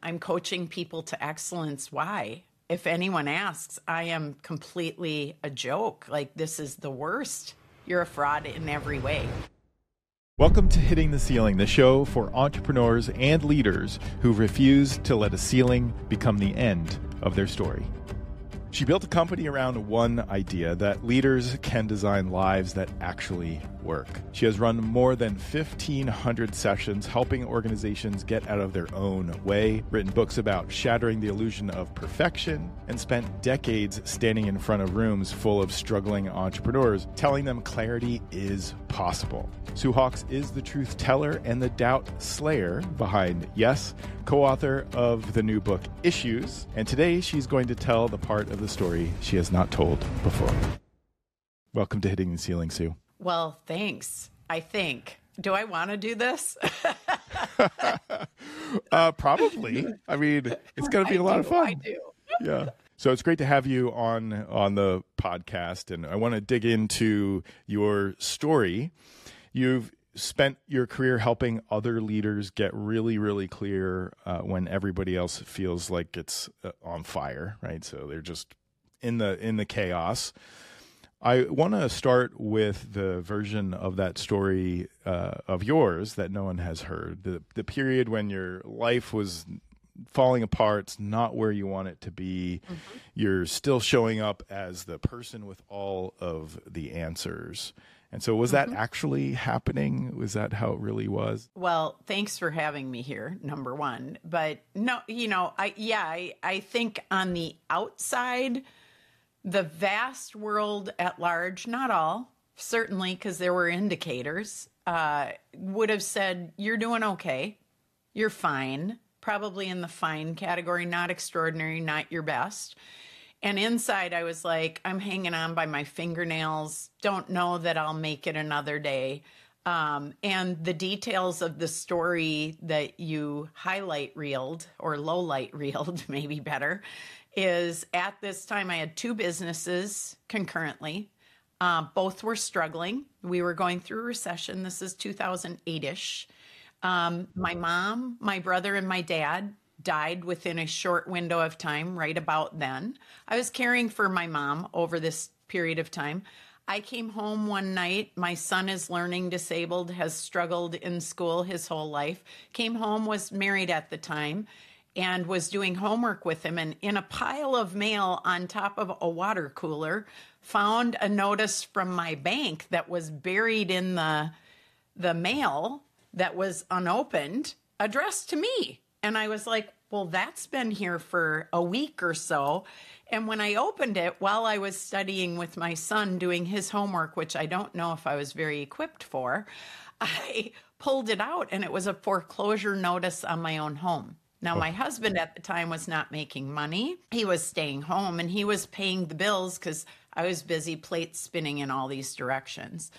I'm coaching people to excellence. Why? If anyone asks, I am completely a joke. Like, this is the worst. You're a fraud in every way. Welcome to Hitting the Ceiling, the show for entrepreneurs and leaders who refuse to let a ceiling become the end of their story. She built a company around one idea, that leaders can design lives that actually work. She has run more than 1,500 sessions helping organizations get out of their own way, written books about shattering the illusion of perfection, and spent decades standing in front of rooms full of struggling entrepreneurs, telling them clarity is possible. Sue Hawks is the truth teller and the doubt slayer behind Yes, co-author of the new book Issues, and today she's going to tell the part of the story she has not told before. Welcome to Hitting the Ceiling, Sue. Well, thanks. I think. Do I want to do this? Probably. I mean, it's going to be a lot of fun. I do. Yeah. So it's great to have you on the podcast, and I want to dig into your story. You've spent your career helping other leaders get really, really clear when everybody else feels like it's on fire, right? So they're just in the chaos. I want to start with the version of that story of yours that no one has heard. The period when your life was falling apart, it's not where you want it to be. Mm-hmm. You're still showing up as the person with all of the answers. And so was that actually happening? Was that how it really was? Well, thanks for having me here, number one. But no, I think on the outside, the vast world at large, not all, certainly, because there were indicators, would have said, you're doing okay. You're fine. Probably in the fine category, not extraordinary, not your best. And inside, I was like, I'm hanging on by my fingernails. Don't know that I'll make it another day. And the details of the story that you highlight reeled, or low light reeled, maybe better, is at this time I had two businesses concurrently. Both were struggling. We were going through a recession. This is 2008-ish. My mom, my brother, and my dad died within a short window of time right about then. I was caring for my mom over this period of time. I came home one night. My son is learning disabled, has struggled in school his whole life. Came home, was married at the time, and was doing homework with him. And in a pile of mail on top of a water cooler, found a notice from my bank that was buried in the mail that was unopened, addressed to me. And I was like, well, that's been here for a week or so. And when I opened it while I was studying with my son doing his homework, which I don't know if I was very equipped for, I pulled it out and it was a foreclosure notice on my own home. Now, my husband at the time was not making money. He was staying home and he was paying the bills because I was busy plate spinning in all these directions.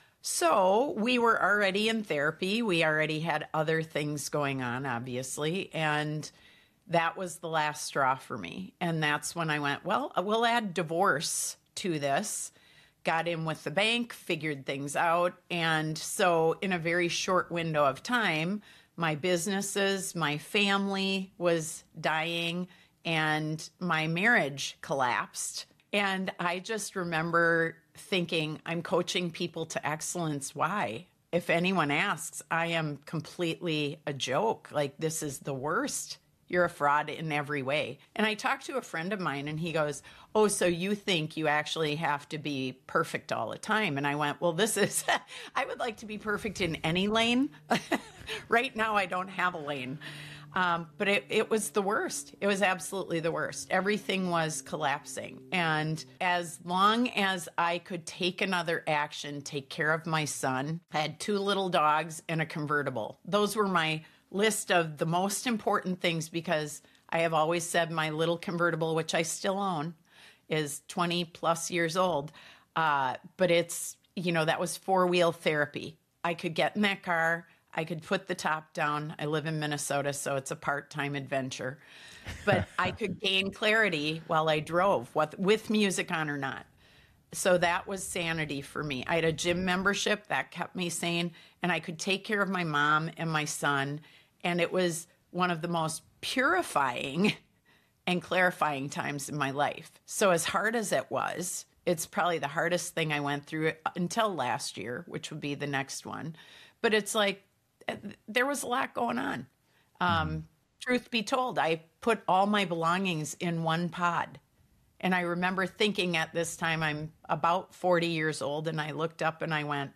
So we were already in therapy. We already had other things going on, obviously. And that was the last straw for me. And that's when I went, well, we'll add divorce to this. Got in with the bank, figured things out. And so in a very short window of time, my businesses, my family was dying, and my marriage collapsed. And I just remember thinking, I'm coaching people to excellence. Why? If anyone asks, I am completely a joke. Like, this is the worst. You're a fraud in every way. And I talked to a friend of mine and he goes, oh, so you think you actually have to be perfect all the time? And I went, well, I would like to be perfect in any lane. Right now, I don't have a lane. But it was the worst. It was absolutely the worst. Everything was collapsing. And as long as I could take another action, take care of my son, I had 2 little dogs and a convertible. Those were my list of the most important things, because I have always said my little convertible, which I still own, is 20 plus years old. But it's, that was 4-wheel therapy. I could get in that car. I could put the top down. I live in Minnesota, so it's a part-time adventure. But I could gain clarity while I drove, with music on or not. So that was sanity for me. I had a gym membership that kept me sane, and I could take care of my mom and my son. And it was one of the most purifying and clarifying times in my life. So as hard as it was, it's probably the hardest thing I went through until last year, which would be the next one. But it's like there was a lot going on. Truth be told, I put all my belongings in one pod. And I remember thinking at this time, I'm about 40 years old, and I looked up and I went,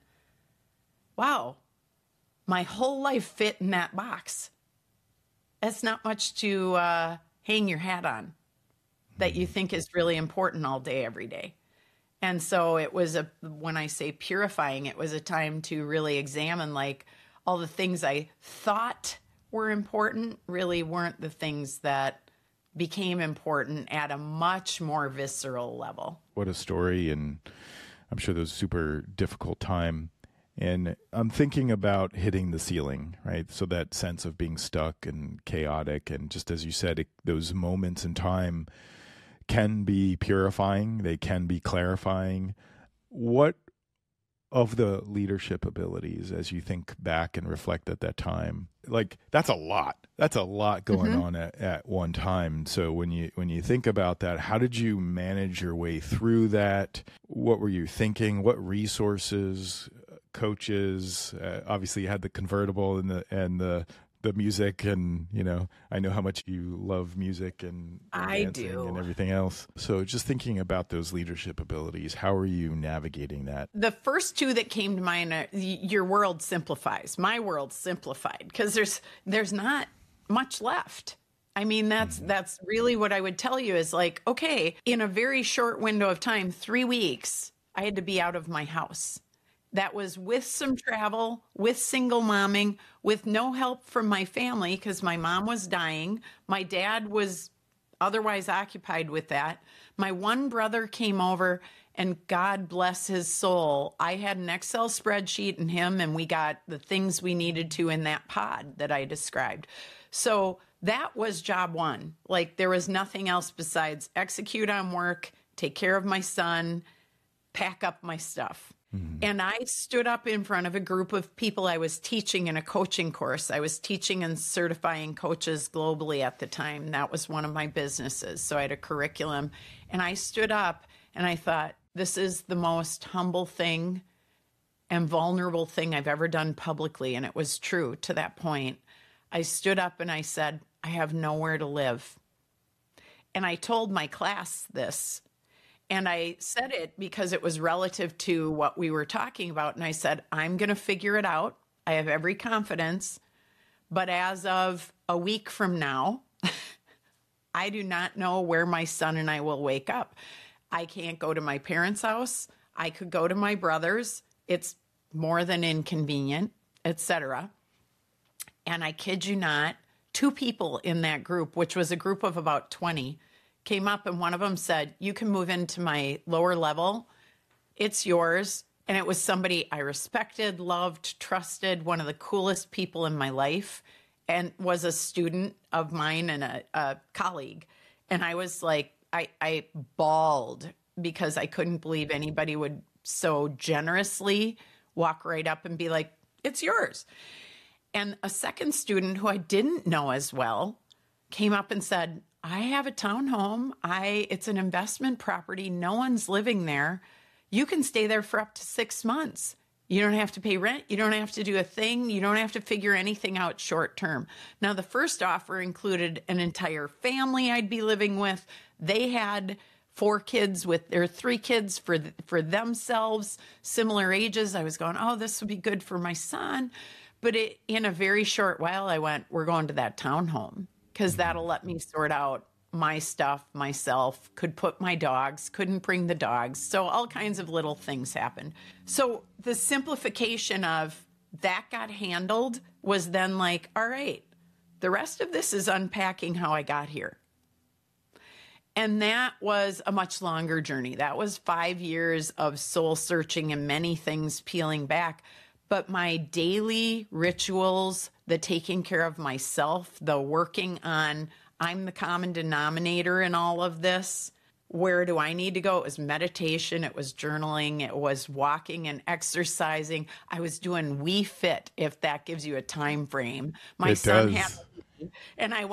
wow, my whole life fit in that box. That's not much to hang your hat on that you think is really important all day, every day. And so it was when I say purifying, it was a time to really examine like all the things I thought were important really weren't the things that became important at a much more visceral level. What a story. And I'm sure that was a super difficult time. And I'm thinking about hitting the ceiling, right? So that sense of being stuck and chaotic. And just as you said, those moments in time can be purifying. They can be clarifying. What of the leadership abilities, as you think back and reflect at that time, like that's a lot going on at one time. So when you think about that, how did you manage your way through that? What were you thinking? What resources, coaches, obviously you had the convertible and the music, and I know how much you love music and I dancing do and everything else. So just thinking about those leadership abilities, how are you navigating that? The first two that came to mind are your world simplifies. My world simplified because there's not much left. I mean, that's really what I would tell you is like, okay, in a very short window of time, 3 weeks, I had to be out of my house. That was with some travel, with single momming, with no help from my family because my mom was dying. My dad was otherwise occupied with that. My one brother came over, and God bless his soul, I had an Excel spreadsheet in him, and we got the things we needed to in that pod that I described. So that was job one. Like there was nothing else besides execute on work, take care of my son, pack up my stuff. And I stood up in front of a group of people. I was teaching in a coaching course. I was teaching and certifying coaches globally at the time. That was one of my businesses. So I had a curriculum. And I stood up and I thought, this is the most humble thing and vulnerable thing I've ever done publicly. And it was true to that point. I stood up and I said, I have nowhere to live. And I told my class this. And I said it because it was relative to what we were talking about. And I said, I'm going to figure it out. I have every confidence. But as of a week from now, I do not know where my son and I will wake up. I can't go to my parents' house. I could go to my brother's. It's more than inconvenient, etc. And I kid you not, 2 people in that group, which was a group of about 20, came up and one of them said, you can move into my lower level. It's yours. And it was somebody I respected, loved, trusted, one of the coolest people in my life, and was a student of mine and a colleague. And I was like, I bawled because I couldn't believe anybody would so generously walk right up and be like, it's yours. And a second student who I didn't know as well came up and said, I have a townhome. It's an investment property. No one's living there. You can stay there for up to 6 months. You don't have to pay rent. You don't have to do a thing. You don't have to figure anything out short term. Now, the first offer included an entire family I'd be living with. They had 4 kids with their 3 kids for themselves, similar ages. I was going, oh, this would be good for my son. But in a very short while, I went, we're going to that townhome because that'll let me sort out my stuff myself, could put my dogs, couldn't bring the dogs. So all kinds of little things happened. So the simplification of that got handled was then like, all right, the rest of this is unpacking how I got here. And that was a much longer journey. That was 5 years of soul searching and many things peeling back. But my daily rituals, the taking care of myself, the working on, I'm the common denominator in all of this. Where do I need to go? It was meditation. It was journaling. It was walking and exercising. I was doing We Fit, if that gives you a time frame. My son had, and I went,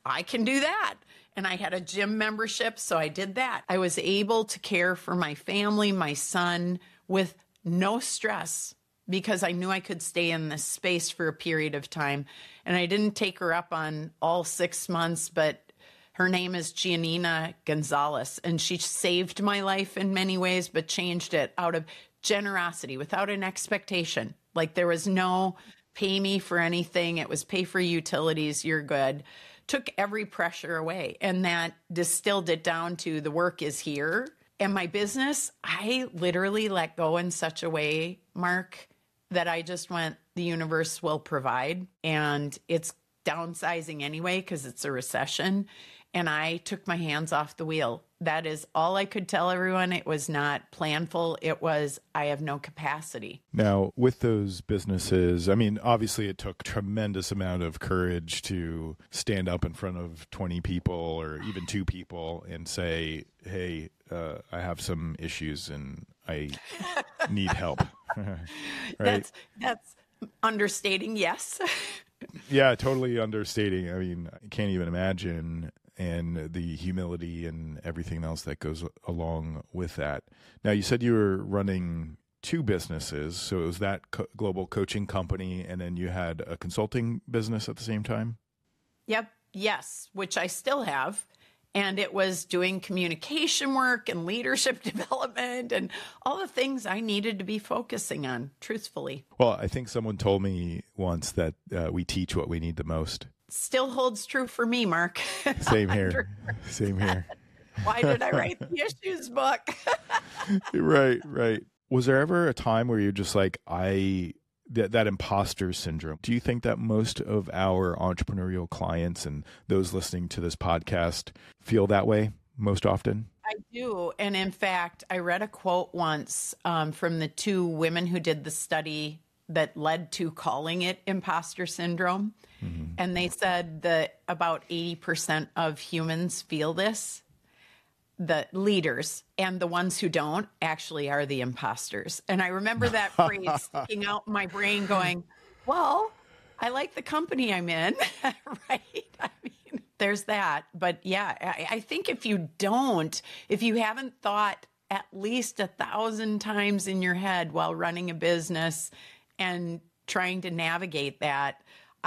I can do that. And I had a gym membership, so I did that. I was able to care for my family, my son, with no stress because I knew I could stay in this space for a period of time. And I didn't take her up on all 6 months, but her name is Giannina Gonzalez, and she saved my life in many ways, but changed it out of generosity without an expectation. Like there was no pay me for anything. It was pay for utilities. You're good. Took every pressure away. And that distilled it down to the work is here. And my business, I literally let go in such a way, Mark, that I just went, the universe will provide. And it's downsizing anyway because it's a recession. And I took my hands off the wheel. That is all I could tell everyone. It was not planful. It was, I have no capacity. Now, with those businesses, I mean, obviously it took tremendous amount of courage to stand up in front of 20 people or even 2 people and say, hey, I have some issues and I need help. Right? That's understating, yes. Yeah, totally understating. I mean, I can't even imagine, and the humility and everything else that goes along with that. Now, you said you were running 2 businesses. So it was that global coaching company, and then you had a consulting business at the same time? Yep. Yes, which I still have. And it was doing communication work and leadership development and all the things I needed to be focusing on, truthfully. Well, I think someone told me once that we teach what we need the most. Still holds true for me, Mark. Same here. Same here. Why did I write the issues book? Right. Was there ever a time where you're just like, that imposter syndrome? Do you think that most of our entrepreneurial clients and those listening to this podcast feel that way most often? I do. And in fact, I read a quote once from the 2 women who did the study that led to calling it imposter syndrome. Mm-hmm. And they said that about 80% of humans feel this. The leaders, and the ones who don't actually are the imposters. And I remember that phrase sticking out in my brain going, well, I like the company I'm in, right? I mean, there's that. But yeah, I think if you haven't thought at least 1,000 times in your head while running a business and trying to navigate that,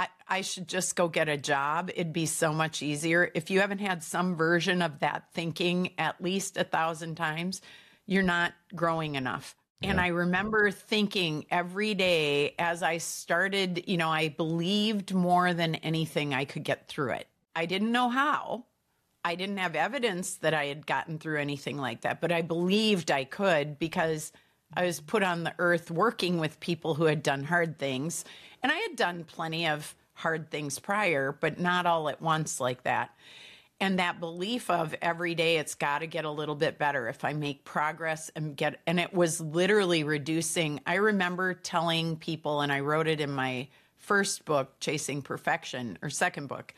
I should just go get a job. It'd be so much easier. If you haven't had some version of that thinking at least 1,000 times, you're not growing enough. Yeah. And I remember thinking every day as I started, I believed more than anything I could get through it. I didn't know how. I didn't have evidence that I had gotten through anything like that, but I believed I could because I was put on the earth working with people who had done hard things. And I had done plenty of hard things prior, but not all at once like that. And that belief of every day it's got to get a little bit better if I make progress and it was literally reducing. I remember telling people, and I wrote it in my first book, Chasing Perfection, or second book,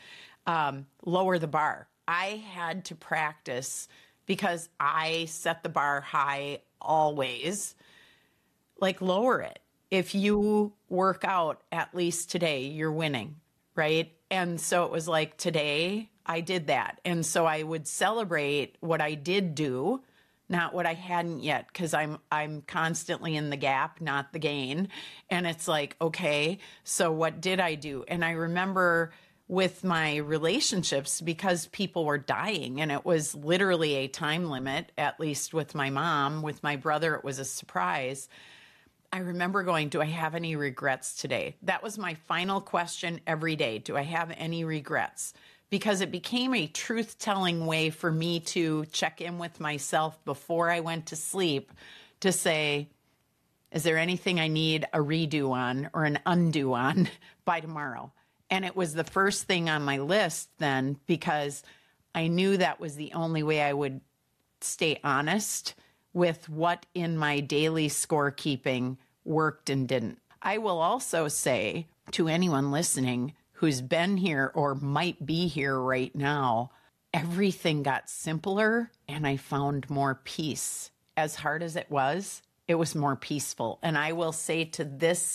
lower the bar. I had to practice because I set the bar high always, like lower it. If you work out at least today, you're winning, right? And so it was like today I did that. And so I would celebrate what I did do, not what I hadn't yet, because I'm constantly in the gap, not the gain. And it's like, okay, so what did I do? And I remember with my relationships, because people were dying and it was literally a time limit, at least with my mom. With my brother, it was a surprise. I remember going, do I have any regrets today? That was my final question every day. Do I have any regrets? Because it became a truth-telling way for me to check in with myself before I went to sleep to say, is there anything I need a redo on or an undo on by tomorrow? And it was the first thing on my list then, because I knew that was the only way I would stay honest with what in my daily scorekeeping worked and didn't. I will also say to anyone listening who's been here or might be here right now, everything got simpler and I found more peace. As hard as it was more peaceful. And I will say to this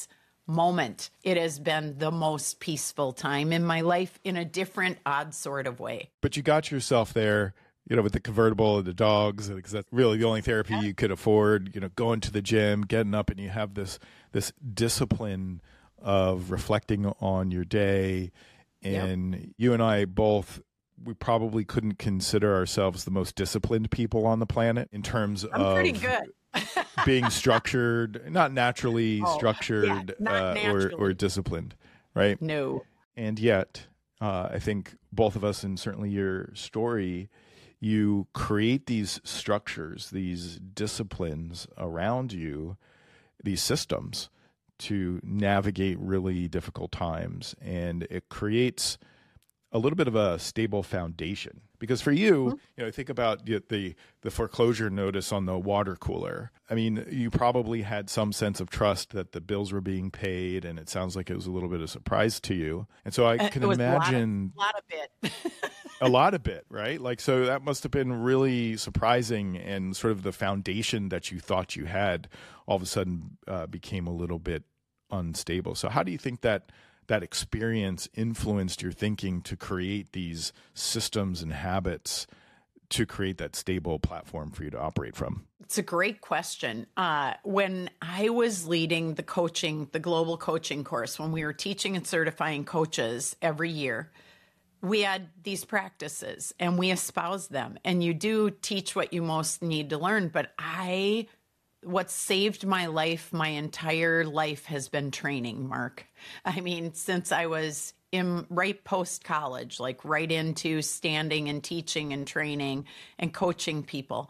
moment, it has been the most peaceful time in my life in a different, odd sort of way. But you got yourself there, with the convertible and the dogs, because that's really the only therapy you could afford, going to the gym, getting up, and you have this discipline of reflecting on your day. And you and I both, we probably couldn't consider ourselves the most disciplined people on the planet in terms I'm pretty good. being structured, not naturally structured or disciplined, right? No. And yet, I think both of us, and certainly your story, you create these structures, these disciplines around you, these systems to navigate really difficult times. And it creates a little bit of a stable foundation. Because for you, think about the foreclosure notice on the water cooler. I mean, you probably had some sense of trust that the bills were being paid, and it sounds like it was a little bit of a surprise to you. And so I can imagine a lot of bit. a lot of it, right? Like, so that must have been really surprising, and sort of the foundation that you thought you had all of a sudden became a little bit unstable. So how do you think that experience influenced your thinking to create these systems and habits to create that stable platform for you to operate from? It's a great question. When I was leading the global coaching course, when we were teaching and certifying coaches every year, we had these practices and we espoused them. And you do teach what you most need to learn. But what saved my life, my entire life, has been training, Mark. I mean, since I was right post-college, like right into standing and teaching and training and coaching people.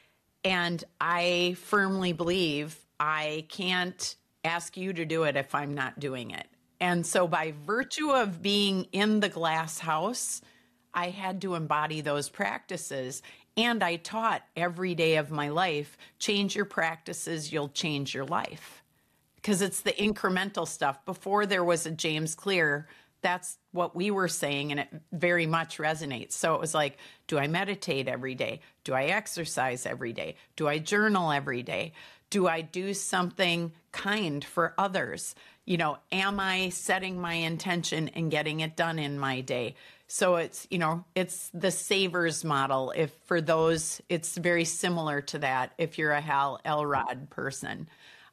And I firmly believe I can't ask you to do it if I'm not doing it. And so by virtue of being in the glass house, I had to embody those practices. And I taught every day of my life, change your practices, you'll change your life. Because it's the incremental stuff. Before there was a James Clear, that's what we were saying, and it very much resonates. So it was like, do I meditate every day? Do I exercise every day? Do I journal every day? Do I do something kind for others? Am I setting my intention and getting it done in my day? So it's the Savers model. If for those, it's very similar to that if you're a Hal Elrod person.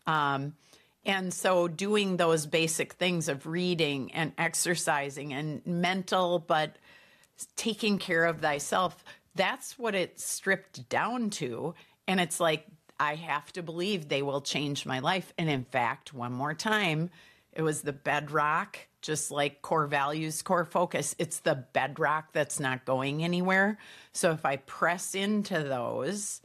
And so doing those basic things of reading and exercising and mental, but taking care of thyself, that's what it's stripped down to. And it's like, I have to believe they will change my life. And in fact, one more time, it was the bedrock, just like core values, core focus. It's the bedrock that's not going anywhere. So if I press into those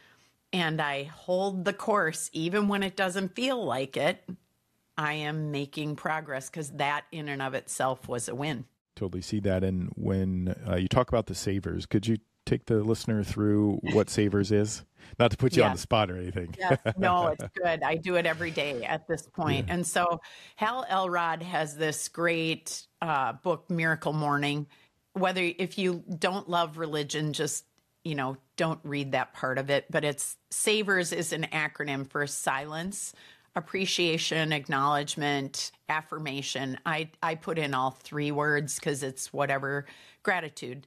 and I hold the course, even when it doesn't feel like it, I am making progress, because that in and of itself was a win. Totally see that. And when you talk about the Savers, could you take the listener through what Savers is? Not to put you on the spot or anything. Yes. No, it's good. I do it every day at this point. Yeah. And so Hal Elrod has this great book, Miracle Morning. If you don't love religion, just, don't read that part of it. But SAVERS is an acronym for silence, appreciation, acknowledgement, affirmation. I put in all three words because it's whatever, gratitude.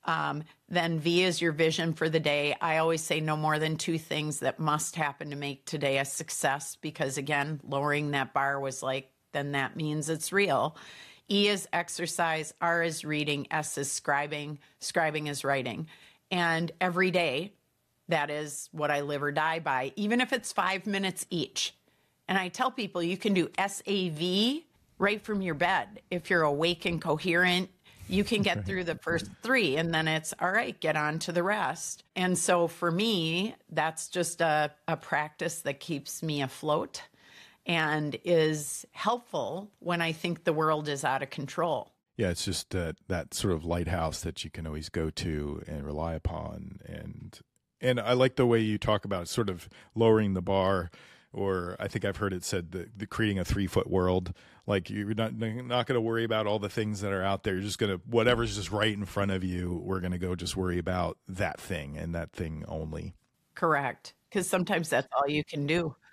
Then V is your vision for the day. I always say no more than two things that must happen to make today a success, because again, lowering that bar was like, then that means it's real. E is exercise, R is reading, S is scribing is writing. And every day, that is what I live or die by, even if it's 5 minutes each. And I tell people you can do SAV right from your bed. If you're awake and coherent, you can get through the first three, and then it's all right, get on to the rest. And so for me, that's just a practice that keeps me afloat and is helpful when I think the world is out of control. Yeah, it's just that sort of lighthouse that you can always go to and rely upon. And I like the way you talk about sort of lowering the bar, or I think I've heard it said the creating a 3-foot world. Like, you're not going to worry about all the things that are out there. You're just going to, whatever's just right in front of you, we're going to go just worry about that thing and that thing only. Correct. Because sometimes that's all you can do.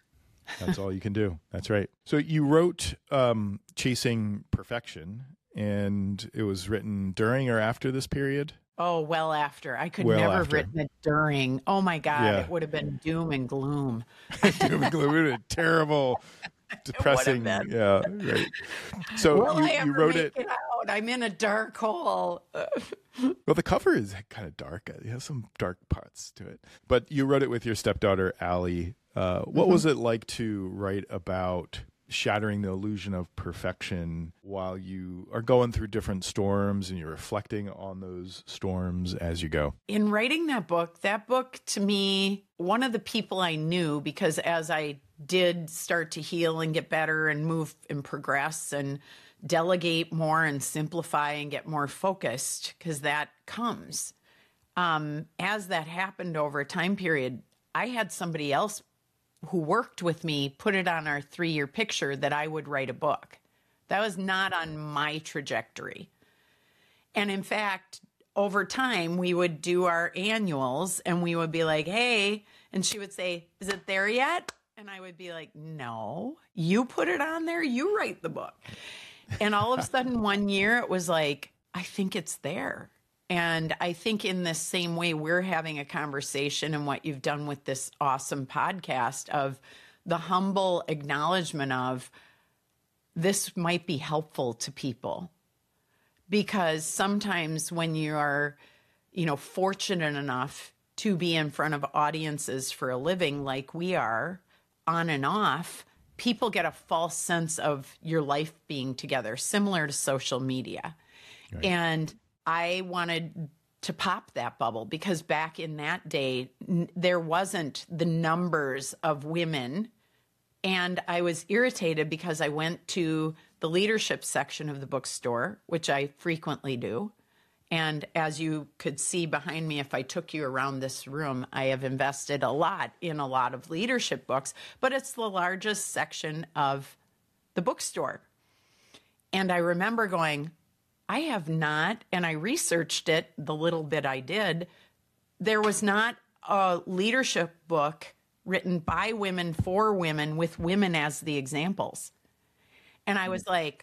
That's all you can do. That's right. So you wrote Chasing Perfection, and it was written during or after this period? Oh, well after. I could Well never have after. written it during. Oh my God, Yeah. it would have been doom and gloom. Doom and gloom, terrible, depressing. been. Yeah, right. So Will I you ever wrote make it. it out? I'm in a dark hole. Well, the cover is kind of dark. It has some dark parts to it. But you wrote it with your stepdaughter, Allie. What was it like to write about shattering the illusion of perfection while you are going through different storms and you're reflecting on those storms as you go? In writing that book to me, one of the people I knew, because as I did start to heal and get better and move and progress and delegate more and simplify and get more focused, because that comes. As that happened over a time period, I had somebody else who worked with me put it on our 3-year picture that I would write a book. That was not on my trajectory. And in fact, over time, we would do our annuals and we would be like, hey, and she would say, is it there yet? And I would be like, no, you put it on there, you write the book. And all of a sudden, one year, it was like, I think it's there. And I think in the same way we're having a conversation and what you've done with this awesome podcast of the humble acknowledgement of this might be helpful to people. Because sometimes when you are, fortunate enough to be in front of audiences for a living like we are, on and off, people get a false sense of your life being together, similar to social media. Right. And I wanted to pop that bubble because back in that day, there wasn't the numbers of women. And I was irritated because I went to the leadership section of the bookstore, which I frequently do. And as you could see behind me, if I took you around this room, I have invested a lot in a lot of leadership books, but it's the largest section of the bookstore. And I remember going, I have not, and I researched it, the little bit I did, there was not a leadership book written by women for women with women as the examples. And I was like,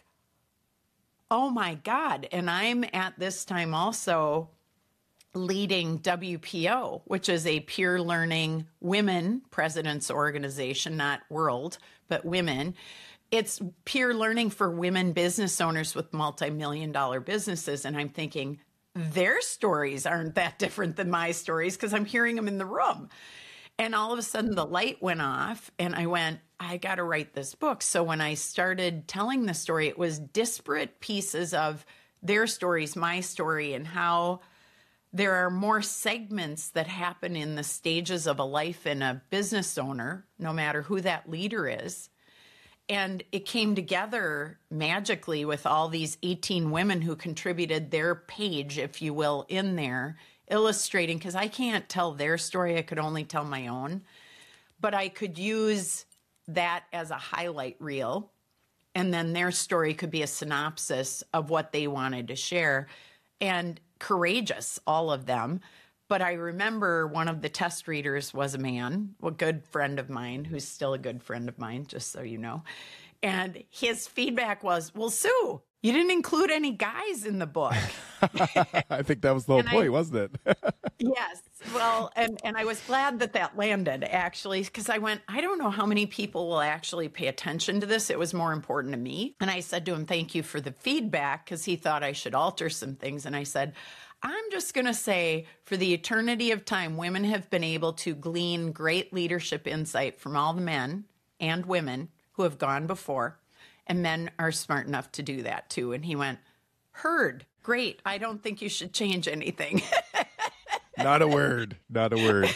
oh my God. And I'm at this time also leading WPO, which is a peer learning women presidents organization, not world, but women. It's peer learning for women business owners with multi-million-dollar businesses. And I'm thinking, their stories aren't that different than my stories because I'm hearing them in the room. And all of a sudden the light went off and I went, I got to write this book. So when I started telling the story, it was disparate pieces of their stories, my story, and how there are more segments that happen in the stages of a life in a business owner, no matter who that leader is. And it came together magically with all these 18 women who contributed their page, if you will, in there, illustrating, because I can't tell their story. I could only tell my own. But I could use that as a highlight reel. And then their story could be a synopsis of what they wanted to share. And courageous, all of them. But I remember one of the test readers was a man, a good friend of mine, who's still a good friend of mine, just so you know. And his feedback was, well, Sue, you didn't include any guys in the book. I think that was the whole point, wasn't it? Yes. Well, and I was glad that landed, actually, because I went, I don't know how many people will actually pay attention to this. It was more important to me. And I said to him, thank you for the feedback, because he thought I should alter some things. And I said, I'm just going to say for the eternity of time, women have been able to glean great leadership insight from all the men and women who have gone before. And men are smart enough to do that too. And he went, heard. Great. I don't think you should change anything. Not a word. Not a word.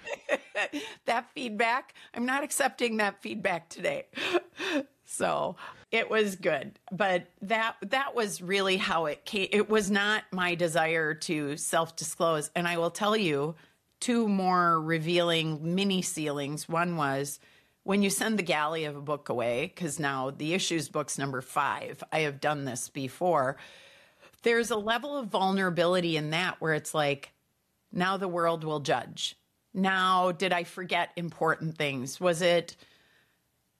That feedback, I'm not accepting that feedback today. So it was good. But that was really how it came. It was not my desire to self-disclose. And I will tell you 2 more revealing mini ceilings. One was when you send the galley of a book away, because now the issues book's number 5. I have done this before. There's a level of vulnerability in that where it's like, now the world will judge. Now, did I forget important things? Was it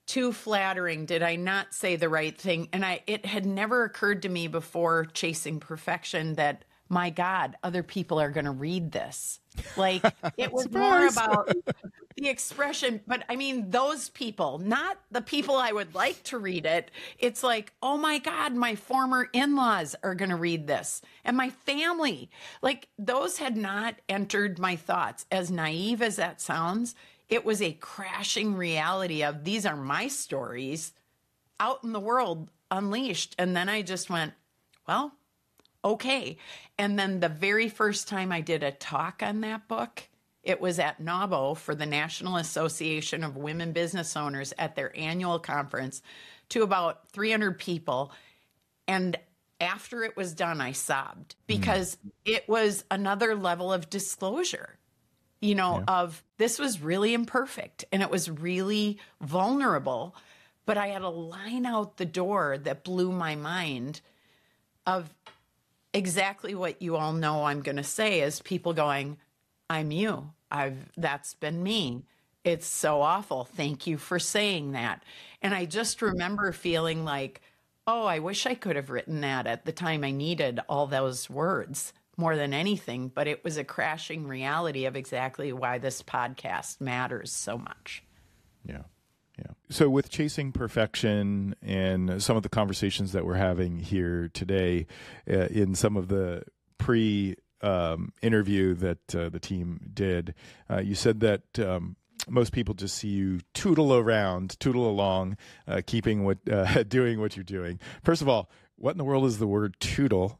too flattering? Did I not say the right thing? And it had never occurred to me before Chasing Perfection that, my God, other people are going to read this. Like, it was more about the expression. But I mean, those people, not the people I would like to read it. It's like, oh my God, my former in-laws are going to read this, and my family. Like, those had not entered my thoughts. As naive as that sounds, it was a crashing reality of, these are my stories out in the world unleashed. And then I just went, well, okay. And then the very first time I did a talk on that book, it was at NAWBO for the National Association of Women Business Owners at their annual conference to about 300 people. And after it was done, I sobbed because it was another level of disclosure, of this was really imperfect and it was really vulnerable. But I had a line out the door that blew my mind of exactly what you all know I'm going to say, is people going, I'm you. That's been me. It's so awful. Thank you for saying that. And I just remember feeling like, oh, I wish I could have written that at the time I needed all those words more than anything. But it was a crashing reality of exactly why this podcast matters so much. Yeah. Yeah. So with Chasing Perfection and some of the conversations that we're having here today, in some of the interview that the team did, you said that most people just see you tootle along, doing what you're doing. First of all, what in the world is the word tootle?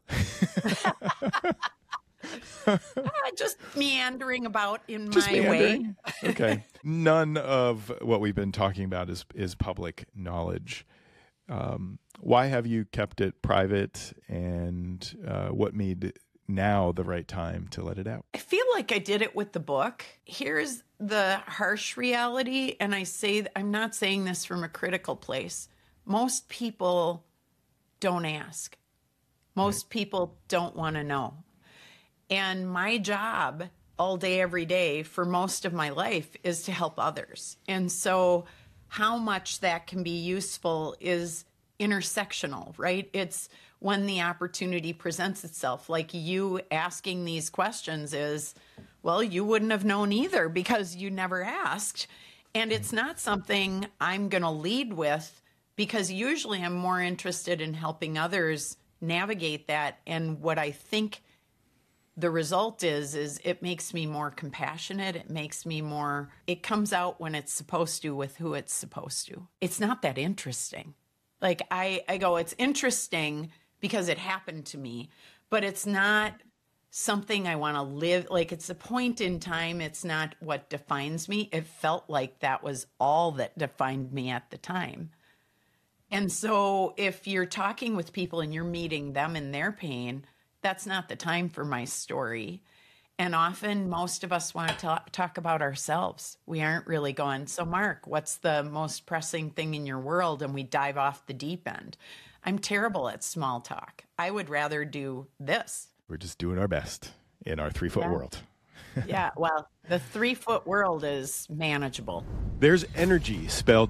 Just meandering about in my way. Okay. None of what we've been talking about is public knowledge. Why have you kept it private, and what made now the right time to let it out? I feel like I did it with the book. Here's the harsh reality, and I'm not saying this from a critical place. Most people don't ask. Most people don't want to know. And my job all day, every day for most of my life is to help others. And so how much that can be useful is intersectional, right? It's when the opportunity presents itself. Like, you asking these questions is, well, you wouldn't have known either because you never asked. And it's not something I'm going to lead with, because usually I'm more interested in helping others navigate that. And what I think the result is it makes me more compassionate. It comes out when it's supposed to, with who it's supposed to. It's not that interesting. Like, I go, it's interesting because it happened to me, but it's not something I want to live. Like, it's a point in time. It's not what defines me. It felt like that was all that defined me at the time. And so if you're talking with people and you're meeting them in their pain, that's not the time for my story. And often most of us want to talk about ourselves. We aren't really going, so Mark, what's the most pressing thing in your world? And we dive off the deep end. I'm terrible at small talk. I would rather do this. We're just doing our best in our 3-foot world. Yeah, well, the 3-foot world is manageable. There's energy, spelled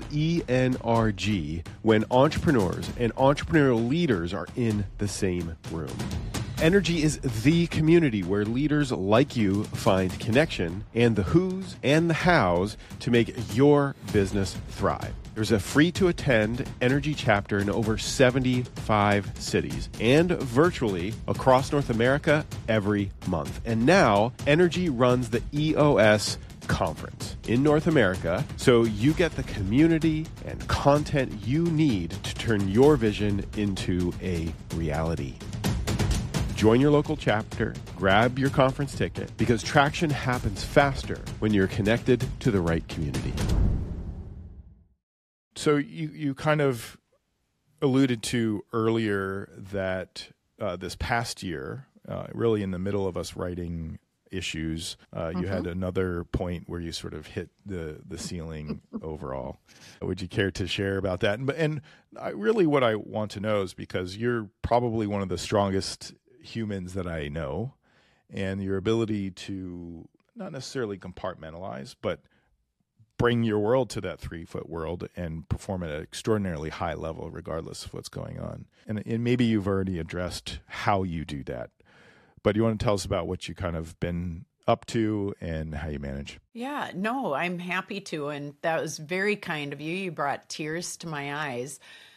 ENRG, when entrepreneurs and entrepreneurial leaders are in the same room. Energy is the community where leaders like you find connection and the who's and the how's to make your business thrive. There's a free-to-attend Energy chapter in over 75 cities and virtually across North America every month. And now, Energy runs the EOS Conference in North America, so you get the community and content you need to turn your vision into a reality. Join your local chapter, grab your conference ticket, because traction happens faster when you're connected to the right community. So you kind of alluded to earlier that this past year, really in the middle of us writing issues, you had another point where you sort of hit the ceiling overall. Would you care to share about that? And really what I want to know is, because you're probably one of the strongest humans that I know, and your ability to not necessarily compartmentalize, but bring your world to that 3-foot world and perform at an extraordinarily high level, regardless of what's going on. And maybe you've already addressed how you do that, but you want to tell us about what you kind of been up to and how you manage? Yeah, no, I'm happy to. And that was very kind of you. You brought tears to my eyes.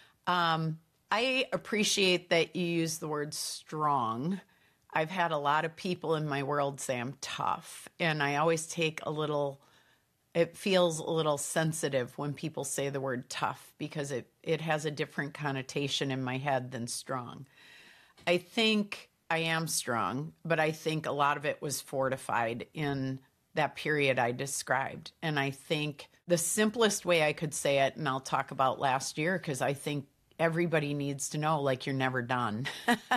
I appreciate that you use the word strong. I've had a lot of people in my world say I'm tough, and I always take it feels a little sensitive when people say the word tough because it has a different connotation in my head than strong. I think I am strong, but I think a lot of it was fortified in that period I described. And I think the simplest way I could say it, and I'll talk about last year, because I think everybody needs to know, like, you're never done.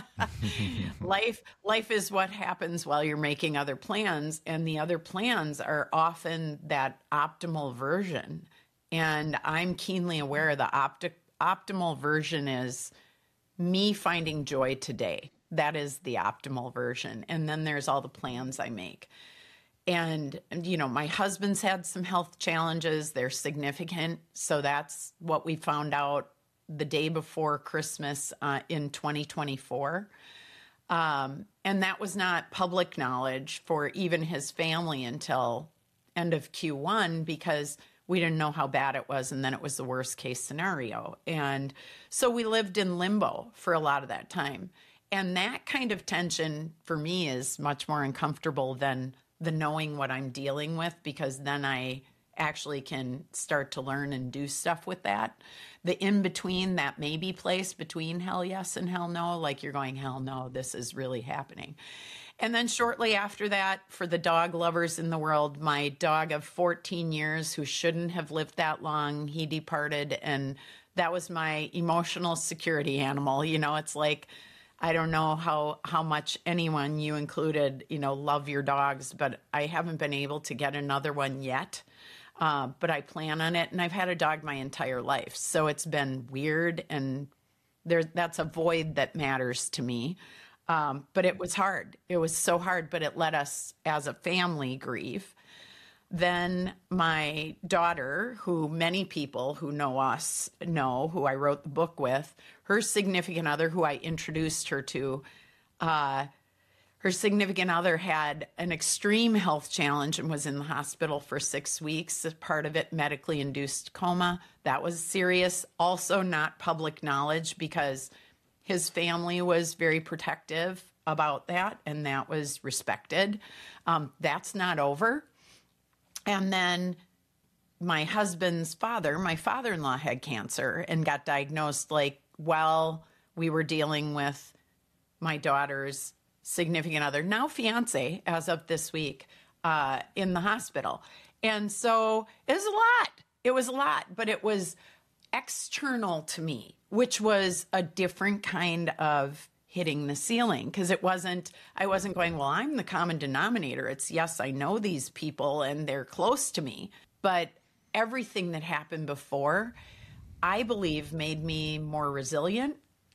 Life is what happens while you're making other plans, and the other plans are often that optimal version. And I'm keenly aware the optimal version is me finding joy today. That is the optimal version. And then there's all the plans I make. And, my husband's had some health challenges. They're significant. So that's what we found out the day before Christmas in 2024. And that was not public knowledge for even his family until end of Q1 because we didn't know how bad it was. And then it was the worst case scenario. And so we lived in limbo for a lot of that time. And that kind of tension for me is much more uncomfortable than the knowing what I'm dealing with, because then I actually can start to learn and do stuff with that. The in-between, that maybe place between hell yes and hell no, like you're going, hell no, this is really happening. And then shortly after that, for the dog lovers in the world, my dog of 14 years who shouldn't have lived that long, he departed. And that was my emotional security animal. It's like, I don't know how much anyone, you included, love your dogs, but I haven't been able to get another one yet. But I plan on it, and I've had a dog my entire life. So it's been weird, and that's a void that matters to me. But it was hard. It was so hard, but it let us as a family grieve. Then my daughter, who many people who know us know, who I wrote the book with, her significant other, who I introduced her to, her significant other had an extreme health challenge and was in the hospital for 6 weeks, part of it medically induced coma. That was serious. Also not public knowledge because his family was very protective about that, and that was respected. That's not over. And then my husband's father, my father-in-law, had cancer and got diagnosed while we were dealing with my daughter's significant other, now fiance, as of this week, in the hospital. And so it was a lot. It was a lot, but it was external to me, which was a different kind of hitting the ceiling, because I wasn't going, well, I'm the common denominator. It's, yes, I know these people and they're close to me, but everything that happened before, I believe, made me more resilient,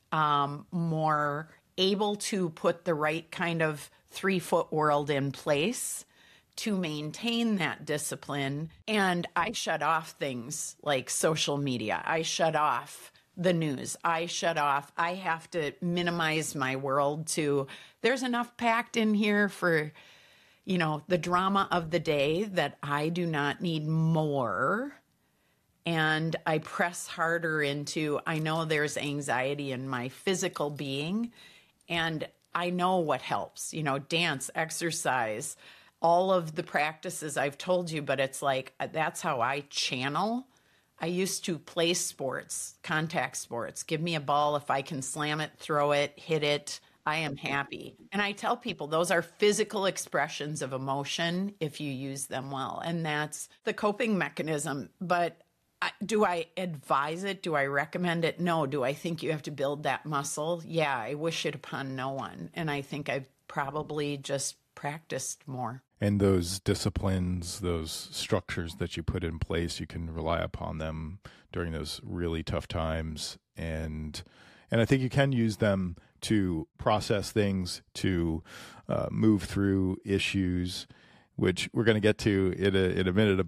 more able to put the right kind of 3-foot world in place to maintain that discipline. And I shut off things like social media. I shut off the news. I have to minimize my world to, there's enough packed in here for, the drama of the day that I do not need more. And I press harder into, I know there's anxiety in my physical being, and I know what helps, dance, exercise, all of the practices I've told you, but it's like, that's how I channel. I used to play sports, contact sports. Give me a ball. If I can slam it, throw it, hit it, I am happy. And I tell people those are physical expressions of emotion if you use them well. And that's the coping mechanism. But do I advise it? Do I recommend it? No. Do I think you have to build that muscle? Yeah, I wish it upon no one. And I think I've probably just practiced more. And those disciplines, those structures that you put in place, you can rely upon them during those really tough times. And I think you can use them to process things, to move through issues, which we're going to get to in a minute about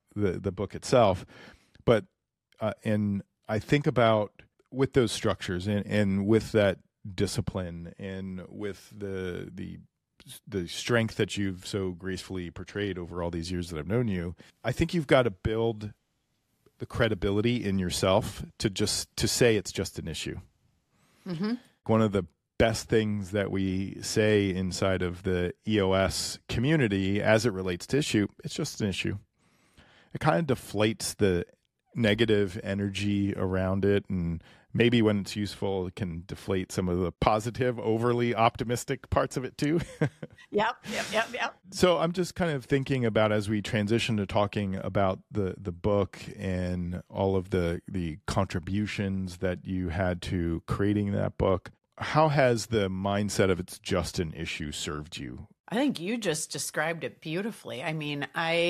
the book itself. But and I think about with those structures and with that discipline and with the strength that you've so gracefully portrayed over all these years that I've known you, I think you've got to build the credibility in yourself to say it's just an issue. Mm-hmm. One of the best things that we say inside of the EOS community as it relates to issue, it's just an issue. It kind of deflates the negative energy around it, and maybe when it's useful, it can deflate some of the positive, overly optimistic parts of it too. Yep. So I'm just kind of thinking about, as we transition to talking about the book and all of the contributions that you had to creating that book, how has the mindset of it's just an issue served you? I think you just described it beautifully. I mean,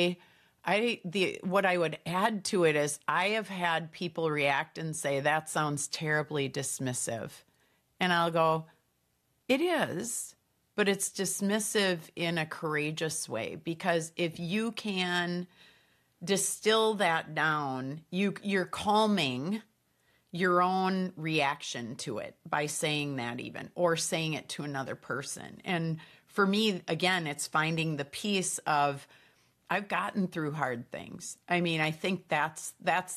what I would add to it is I have had people react and say, that sounds terribly dismissive. And I'll go, it is, but it's dismissive in a courageous way, because if you can distill that down, you're calming your own reaction to it by saying that, even, or saying it to another person. And for me, again, it's finding the peace of, I've gotten through hard things. I mean, I think that's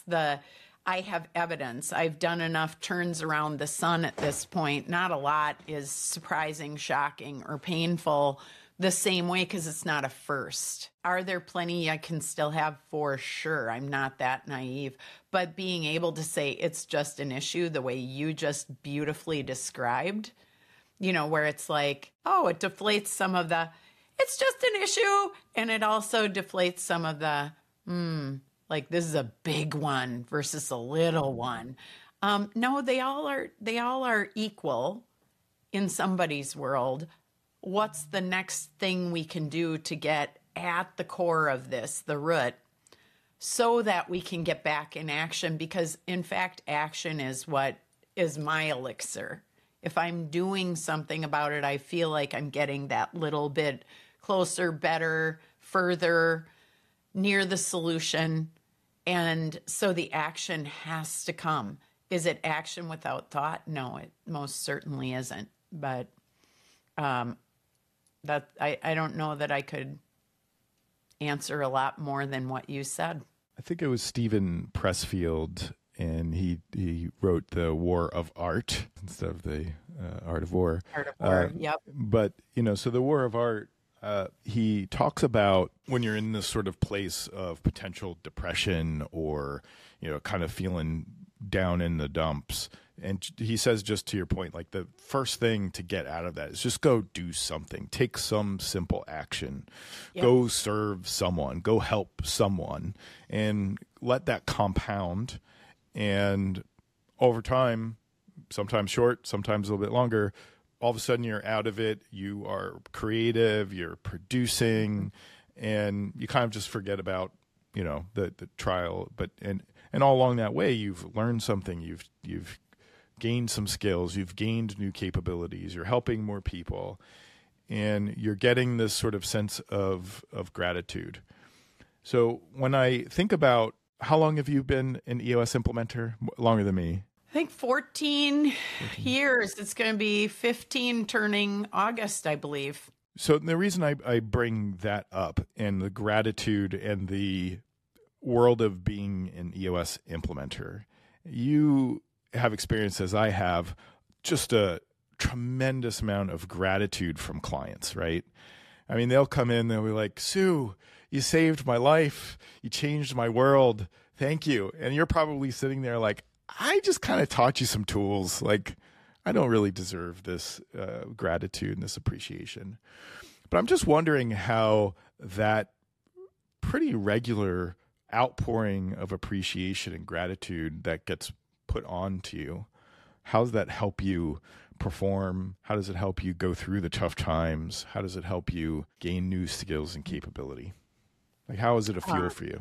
I have evidence. I've done enough turns around the sun at this point. Not a lot is surprising, shocking, or painful the same way, because it's not a first. Are there plenty I can still have? For sure. I'm not that naive. But being able to say it's just an issue the way you just beautifully described, where it's like, oh, it deflates some of the, it's just an issue. And it also deflates some of the, like this is a big one versus a little one. No, they all are equal in somebody's world. What's the next thing we can do to get at the core of this, the root, so that we can get back in action? Because in fact, action is what is my elixir. If I'm doing something about it, I feel like I'm getting that little bit closer, better, further, near the solution. And so the action has to come. Is it action without thought? No, it most certainly isn't. But that I don't know that I could answer a lot more than what you said. I think it was Stephen Pressfield, and he wrote The War of Art instead of the Art of War. Art of War, yep. But, so The War of Art, he talks about when you're in this sort of place of potential depression or, kind of feeling down in the dumps. And he says, just to your point, like the first thing to get out of that is just go do something. Take some simple action. Yep. Go serve someone. Go help someone. And let that compound. And over time, sometimes short, sometimes a little bit longer, all of a sudden you're out of it. You are creative. You're producing. And you kind of just forget about, the trial. But and all along that way, you've learned something. You've gained some skills, you've gained new capabilities, you're helping more people, and you're getting this sort of sense of gratitude. So when I think about, how long have you been an EOS implementer? Longer than me. I think 14 years. It's going to be 15 turning August, I believe. So the reason I bring that up, and the gratitude and the world of being an EOS implementer, you have experienced, as I have, just a tremendous amount of gratitude from clients, right? I mean, they'll come in, they'll be like, Sue, you saved my life. You changed my world. Thank you. And you're probably sitting there like, I just kind of taught you some tools. Like, I don't really deserve this gratitude and this appreciation. But I'm just wondering how that pretty regular outpouring of appreciation and gratitude that gets put on to you, how does that help you perform? How does it help you go through the tough times? How does it help you gain new skills and capability? Like, how is it a fuel for you?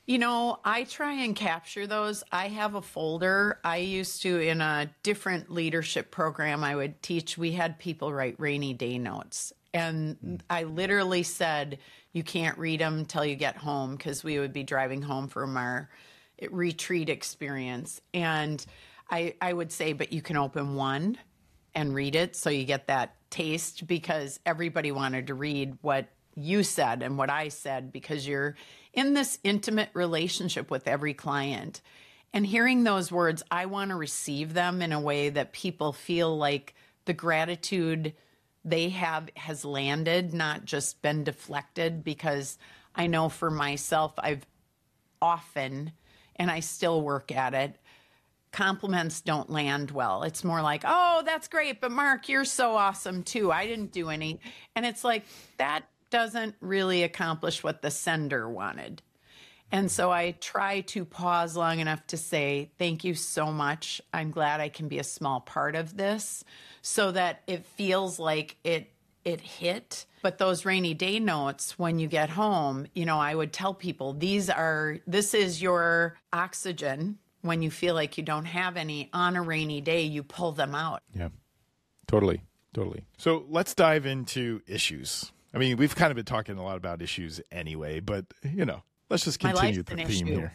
I try and capture those. I have a folder. I used to, in a different leadership program I would teach, we had people write rainy day notes. And I literally said, you can't read them till you get home, because we would be driving home from our retreat experience. And I would say, but you can open one and read it so you get that taste, because everybody wanted to read what you said and what I said, because you're in this intimate relationship with every client. And hearing those words, I want to receive them in a way that people feel like the gratitude they have has landed, not just been deflected. Because I know for myself, I've often, and I still work at it, compliments don't land well. It's more like, oh, that's great, but Mark, you're so awesome too. I didn't do any. And it's like, that doesn't really accomplish what the sender wanted. And so I try to pause long enough to say, thank you so much. I'm glad I can be a small part of this, so that it feels like it hit. But those rainy day notes, when you get home, I would tell people, this is your oxygen. When you feel like you don't have any on a rainy day, you pull them out. Yeah, totally. So let's dive into issues. I mean, we've kind of been talking a lot about issues anyway, but, let's just continue the theme here.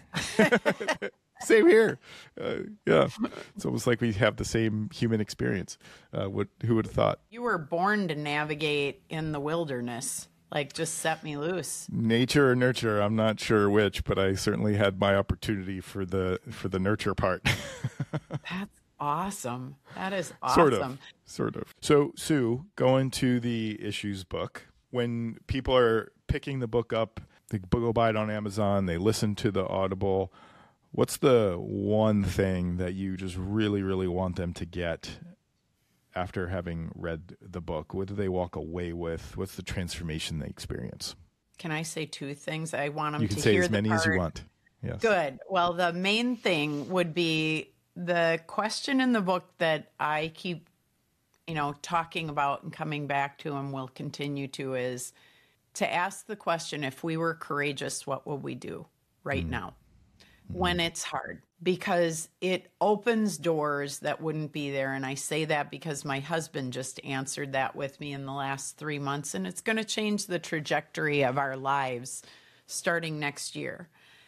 Same here. Yeah. It's almost like we have the same human experience. Who would have thought? You were born to navigate in the wilderness. Like, just set me loose. Nature or nurture, I'm not sure which, but I certainly had my opportunity for the nurture part. That's awesome. That is awesome. Sort of. So, Sue, going to the issues book, when people are picking the book up, they go buy it on Amazon, they listen to the Audible, what's the one thing that you just really, really want them to get after having read the book? What do they walk away with? What's the transformation they experience? Can I say two things? I want them to hear. You can say as many as you want. Yes. Good. Well, the main thing would be the question in the book that I keep, talking about and coming back to, and will continue to, is to ask the question, if we were courageous, what would we do right now when it's hard? Because it opens doors that wouldn't be there. And I say that because my husband just answered that with me in the last 3 months, and it's going to change the trajectory of our lives starting next year.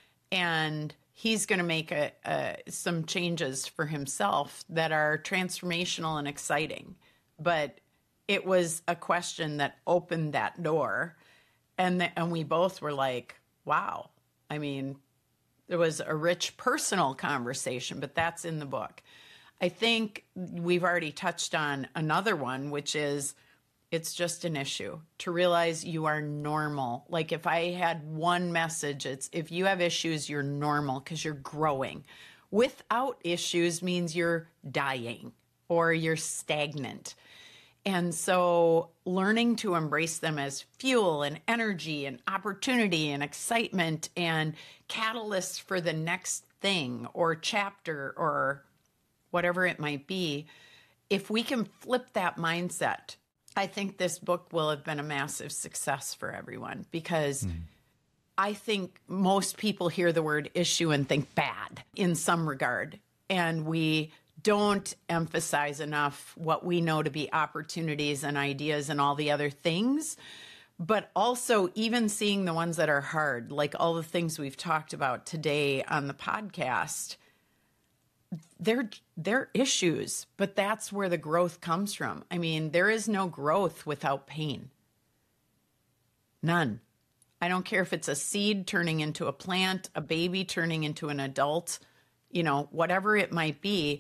And he's going to make some changes for himself that are transformational and exciting. But it was a question that opened that door. And we both were like, wow. I mean, there was a rich personal conversation, but that's in the book. I think we've already touched on another one, which is, it's just an issue. To realize you are normal. Like, if I had one message, it's, if you have issues, you're normal, because you're growing. Without issues means you're dying or you're stagnant. And so learning to embrace them as fuel and energy and opportunity and excitement and catalysts for the next thing or chapter or whatever it might be, if we can flip that mindset, I think this book will have been a massive success for everyone, because I think most people hear the word issue and think bad in some regard. And we don't emphasize enough what we know to be opportunities and ideas and all the other things, but also even seeing the ones that are hard, like all the things we've talked about today on the podcast. They're issues, but that's where the growth comes from. I mean, there is no growth without pain. None. I don't care if it's a seed turning into a plant, a baby turning into an adult, whatever it might be.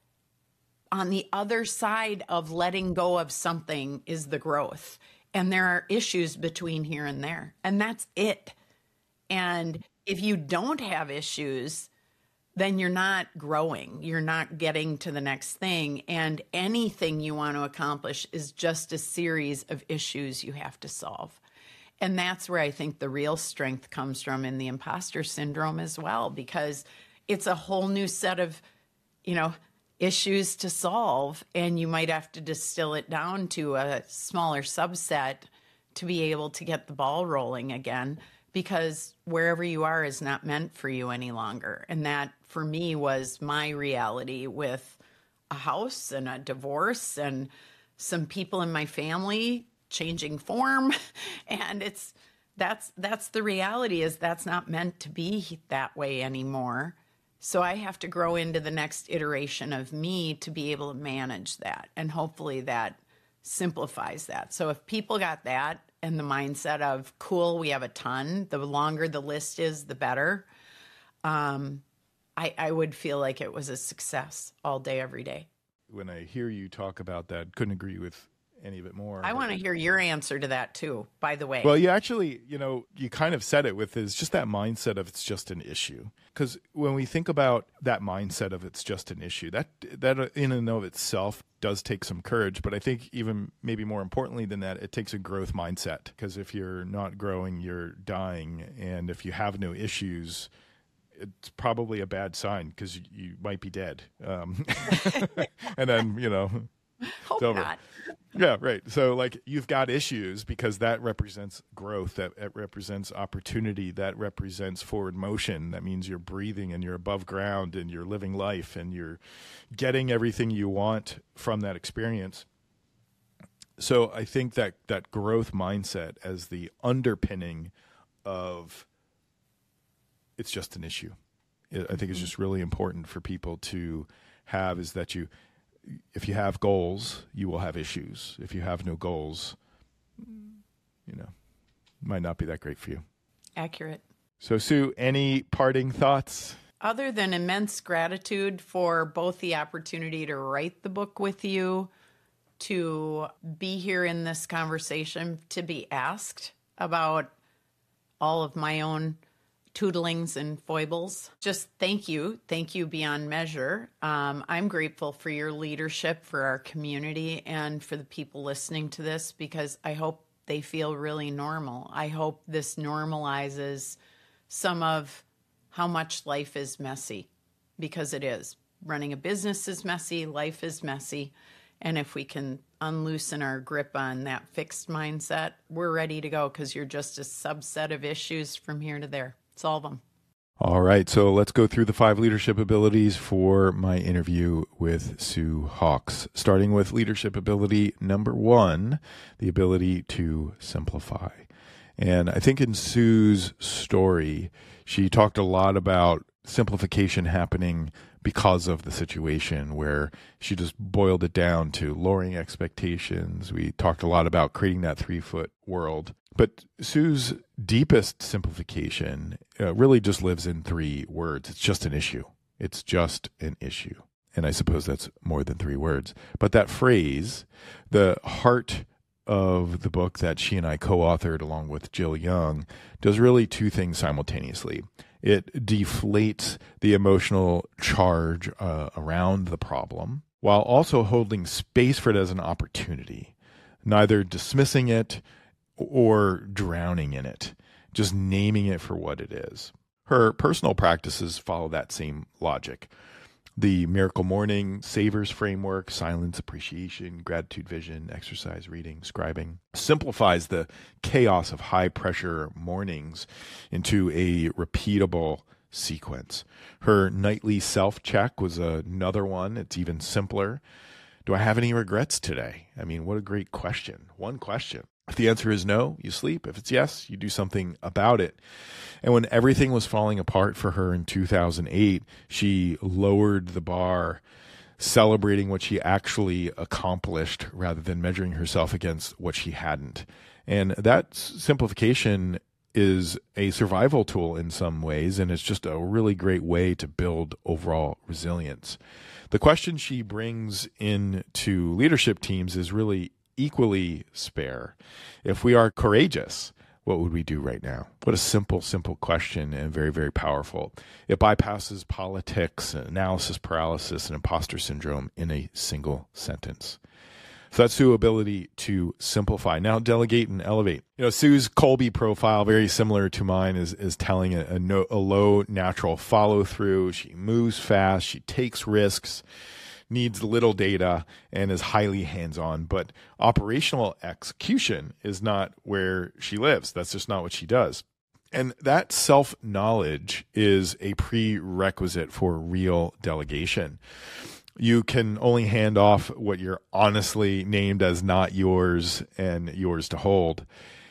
On the other side of letting go of something is the growth. And there are issues between here and there. And that's it. And if you don't have issues, then you're not growing. You're not getting to the next thing. And anything you want to accomplish is just a series of issues you have to solve. And that's where I think the real strength comes from in the imposter syndrome as well, because it's a whole new set of, issues to solve, and you might have to distill it down to a smaller subset to be able to get the ball rolling again, because wherever you are is not meant for you any longer. And that, for me, was my reality with a house and a divorce and some people in my family changing form. And that's the reality, is that's not meant to be that way anymore. So I have to grow into the next iteration of me to be able to manage that. And hopefully that simplifies that. So if people got that and the mindset of, cool, we have a ton, the longer the list is, the better, I would feel like it was a success all day, every day. When I hear you talk about that, couldn't agree with any of it more. I want to hear your answer to that too, by the way. Well, you actually, you kind of said it with, is just that mindset of it's just an issue. Because when we think about that mindset of it's just an issue, that in and of itself does take some courage. But I think even maybe more importantly than that, it takes a growth mindset. Because if you're not growing, you're dying. And if you have no issues, it's probably a bad sign, because you might be dead. And then, Hope it's over. not. Yeah, right. So like, you've got issues because that represents growth, that represents opportunity, that represents forward motion. That means you're breathing and you're above ground and you're living life and you're getting everything you want from that experience. So I think that growth mindset as the underpinning of it's just an issue, I think is just really important for people to have, is that if you have goals, you will have issues. If you have no goals, might not be that great for you. Accurate. So, Sue, any parting thoughts? Other than immense gratitude for both the opportunity to write the book with you, to be here in this conversation, to be asked about all of my own tootlings and foibles. Just thank you beyond measure. I'm grateful for your leadership, for our community, and for the people listening to this, because I hope they feel really normal. I hope this normalizes some of how much life is messy, because it is. Running a business is messy, life is messy, and if we can unloosen our grip on that fixed mindset, we're ready to go, because you're just a subset of issues from here to there. Solve them. All right, so let's go through the 5 leadership abilities for my interview with Sue Hawkes, starting with leadership ability number 1, the ability to simplify. And I think in Sue's story, she talked a lot about simplification happening because of the situation, where she just boiled it down to lowering expectations. We talked a lot about creating that 3-foot world. But Sue's deepest simplification really just lives in 3 words. It's just an issue. It's just an issue. And I suppose that's more than 3 words. But that phrase, the heart of the book that she and I co-authored along with Jill Young, does really 2 things simultaneously. It deflates the emotional charge around the problem, while also holding space for it as an opportunity, neither dismissing it or drowning in it, just naming it for what it is. Her personal practices follow that same logic. The Miracle Morning, Savers Framework, Silence, Appreciation, Gratitude Vision, Exercise, Reading, Scribing, simplifies the chaos of high-pressure mornings into a repeatable sequence. Her nightly self-check was another one. It's even simpler. Do I have any regrets today? I mean, what a great question. One question. If the answer is no, you sleep. If it's yes, you do something about it. And when everything was falling apart for her in 2008, she lowered the bar, celebrating what she actually accomplished rather than measuring herself against what she hadn't. And that simplification is a survival tool in some ways, and it's just a really great way to build overall resilience. The question she brings into leadership teams is really equally spare. If we are courageous, what would we do right now? What a simple question, and very, very powerful. It bypasses politics, analysis paralysis, and imposter syndrome in a single sentence. So that's Sue's ability to simplify. Now, delegate and elevate. Sue's Kolbe profile, very similar to mine, is telling a low natural follow through. She moves fast. She takes risks, needs little data, and is highly hands-on. But operational execution is not where she lives. That's just not what she does. And that self-knowledge is a prerequisite for real delegation. you can only hand off what you're honestly named as not yours and yours to hold.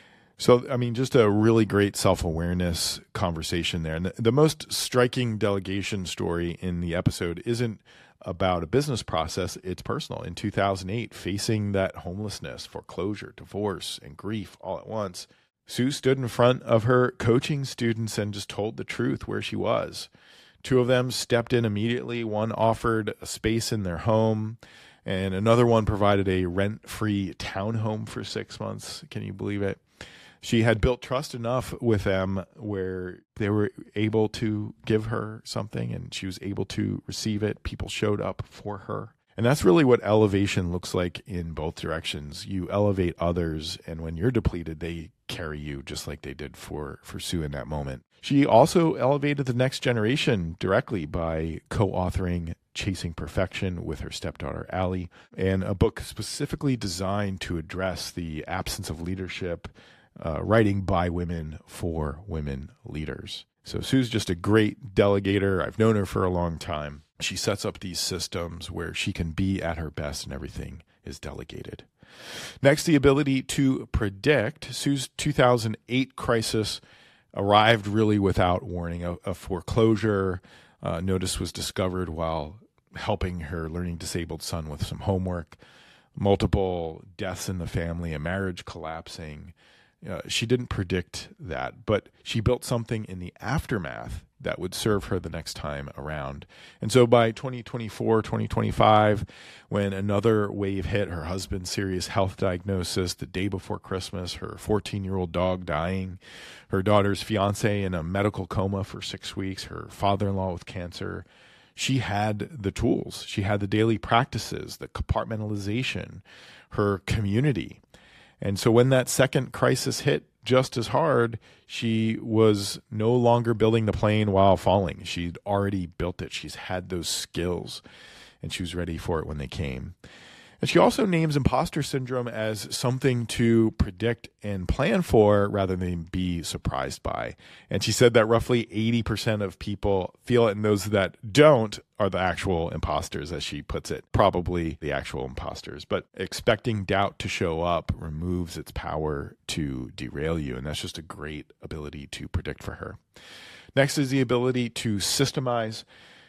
So, I mean, just a really great self-awareness conversation there. And the most striking delegation story in the episode isn't about a business process, it's personal. In 2008, facing that homelessness, foreclosure, divorce, and grief all at once, Sue stood in front of her coaching students and just told the truth where she was. 2 of them stepped in immediately. One offered a space in their home, and another one provided a rent-free townhome for 6 months. Can you believe it? She had built trust enough with them where they were able to give her something and she was able to receive it. People showed up for her. And that's really what elevation looks like in both directions. You elevate others, and when you're depleted, they carry you just like they did for Sue in that moment. She also elevated the next generation directly by co-authoring Chasing Perfection with her stepdaughter, Allie, and a book specifically designed to address the absence of leadership, writing by women for women leaders. So Sue's just a great delegator. I've known her for a long time. She sets up these systems where she can be at her best and everything is delegated. Next, the ability to predict. Sue's 2008 crisis arrived really without warning. A foreclosure notice was discovered while helping her learning disabled son with some homework. Multiple deaths in the family, a marriage collapsing. She didn't predict that, but she built something in the aftermath that would serve her the next time around. And so by 2024, 2025, when another wave hit, her husband's serious health diagnosis, the day before Christmas, her 14-year-old dog dying, her daughter's fiance in a medical coma for 6 weeks, her father-in-law with cancer, she had the tools. She had the daily practices, the compartmentalization, her community. And so when that second crisis hit just as hard, she was no longer building the plane while falling. She'd already built it. She's had those skills, and she was ready for it when they came. And she also names imposter syndrome as something to predict and plan for rather than be surprised by. And she said that roughly 80% of people feel it, and those that don't are the actual imposters, as she puts it, probably the actual imposters. But expecting doubt to show up removes its power to derail you, and that's just a great ability to predict for her. Next is the ability to systemize.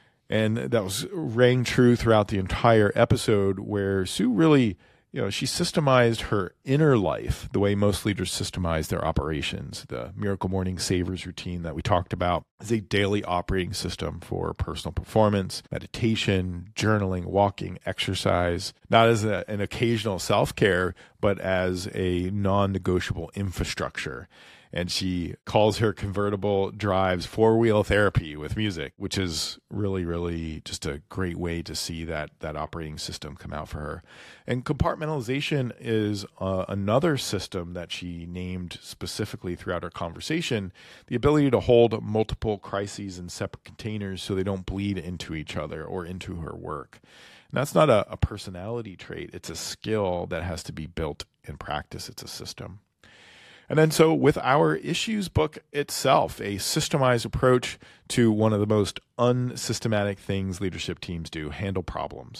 And that rang true throughout the entire episode, where Sue really, she systemized her inner life the way most leaders systemize their operations. The Miracle Morning Savers routine that we talked about is a daily operating system for personal performance, meditation, journaling, walking, exercise, not as an occasional self-care, but as a non-negotiable infrastructure. And she calls her convertible drives four-wheel therapy with music, which is really, really just a great way to see that operating system come out for her. And compartmentalization is another system that she named specifically throughout our conversation, the ability to hold multiple crises in separate containers so they don't bleed into each other or into her work. And that's not a personality trait. It's a skill that has to be built in practice. It's a system. And then so with our issues book itself, a systemized approach to one of the most unsystematic things leadership teams do, handle problems,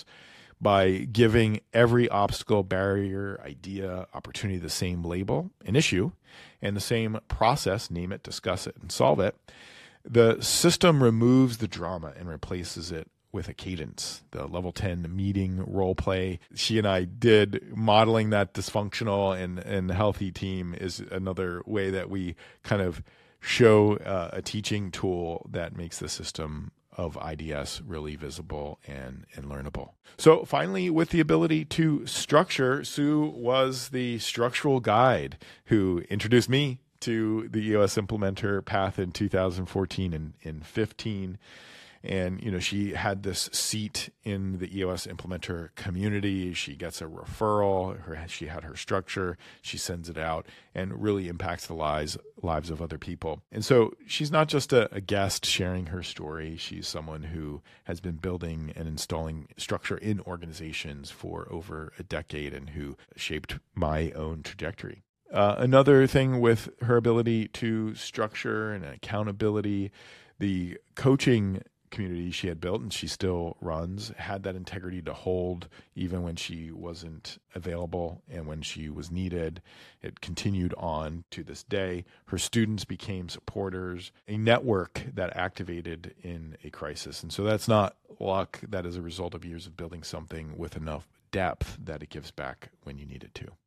by giving every obstacle, barrier, idea, opportunity the same label, an issue, and the same process, name it, discuss it, and solve it. The system removes the drama and replaces it with a cadence, the level 10 meeting role play. She and I did modeling that dysfunctional and healthy team is another way that we kind of show a teaching tool that makes the system of IDS really visible and learnable. So finally, with the ability to structure, Sue was the structural guide who introduced me to the EOS implementer path in 2014 and 2015. And, she had this seat in the EOS implementer community. She gets a referral. She had her structure. She sends it out and really impacts the lives of other people. And so she's not just a guest sharing her story. She's someone who has been building and installing structure in organizations for over a decade and who shaped my own trajectory. Another thing with her ability to structure and accountability, the coaching community she had built and she still runs, had that integrity to hold even when she wasn't available and when she was needed. It continued on to this day. Her students became supporters, a network that activated in a crisis. And so that's not luck. That is a result of years of building something with enough depth that it gives back when you need it to.